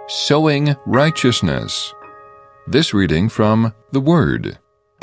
sowing righteousness. This reading from the Word.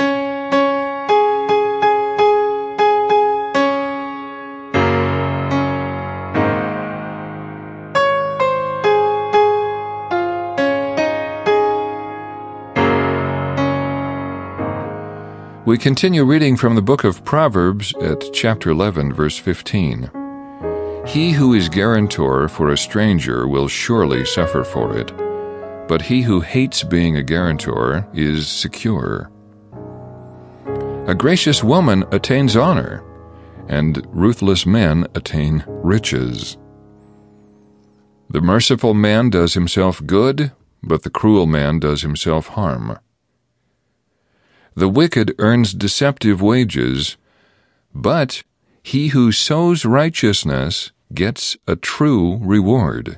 We continue reading from the book of Proverbs at chapter 11, verse 15. He who is guarantor for a stranger will surely suffer for it, but he who hates being a guarantor is secure. A gracious woman attains honor, and ruthless men attain riches. The merciful man does himself good, but the cruel man does himself harm. The wicked earns deceptive wages, but he who sows righteousness gets a true reward.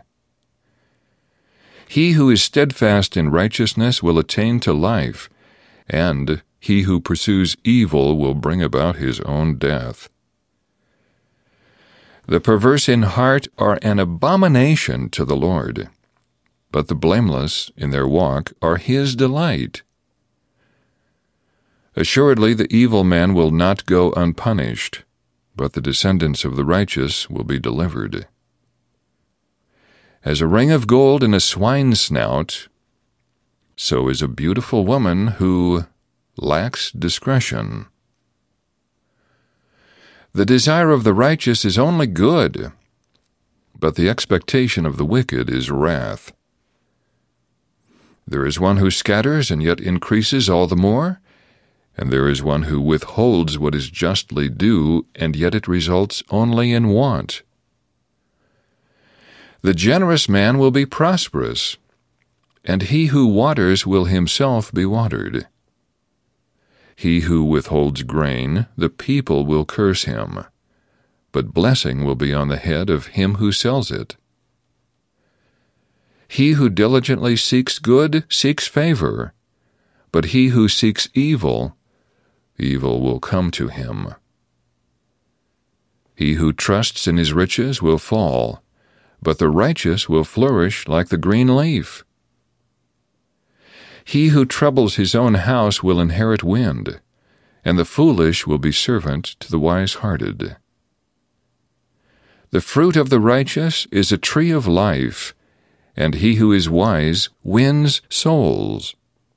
He who is steadfast in righteousness will attain to life, and he who pursues evil will bring about his own death. The perverse in heart are an abomination to the Lord, but the blameless in their walk are his delight. Assuredly, the evil man will not go unpunished, but the descendants of the righteous will be delivered. As a ring of gold in a swine's snout, so is a beautiful woman who lacks discretion. The desire of the righteous is only good, but the expectation of the wicked is wrath. There is one who scatters and yet increases all the more, and there is one who withholds what is justly due, and yet it results only in want. The generous man will be prosperous, and he who waters will himself be watered. He who withholds grain, the people will curse him, but blessing will be on the head of him who sells it. He who diligently seeks good seeks favor, but he who seeks evil, evil will come to him. He who trusts in his riches will fall, but the righteous will flourish like the green leaf. He who troubles his own house will inherit wind, and the foolish will be servant to the wise-hearted. The fruit of the righteous is a tree of life, and he who is wise wins souls.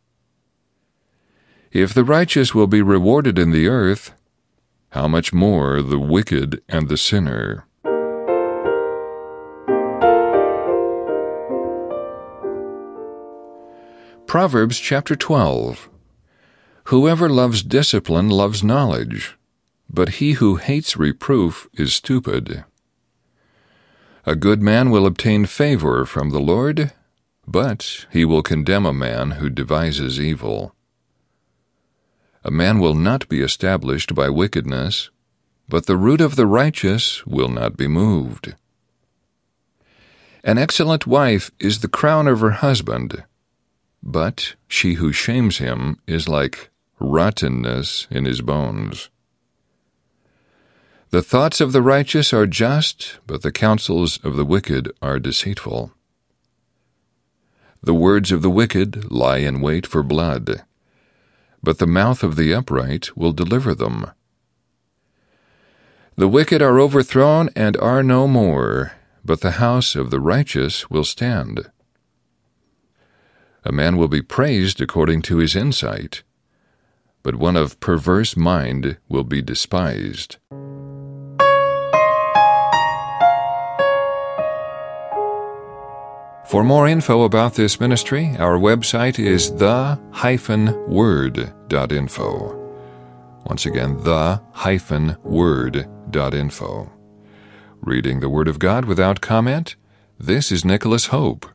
If the righteous will be rewarded in the earth, how much more the wicked and the sinner? Proverbs chapter 12. Whoever loves discipline loves knowledge, but he who hates reproof is stupid. A good man will obtain favor from the Lord, but he will condemn a man who devises evil. A man will not be established by wickedness, but the root of the righteous will not be moved. An excellent wife is the crown of her husband, but she who shames him is like rottenness in his bones. The thoughts of the righteous are just, but the counsels of the wicked are deceitful. The words of the wicked lie in wait for blood, but the mouth of the upright will deliver them. The wicked are overthrown and are no more, but the house of the righteous will stand. A man will be praised according to his insight, but one of perverse mind will be despised. For more info about this ministry, our website is the-word.info. Once again, the-word.info. Reading the Word of God without comment, this is Nicholas Hope.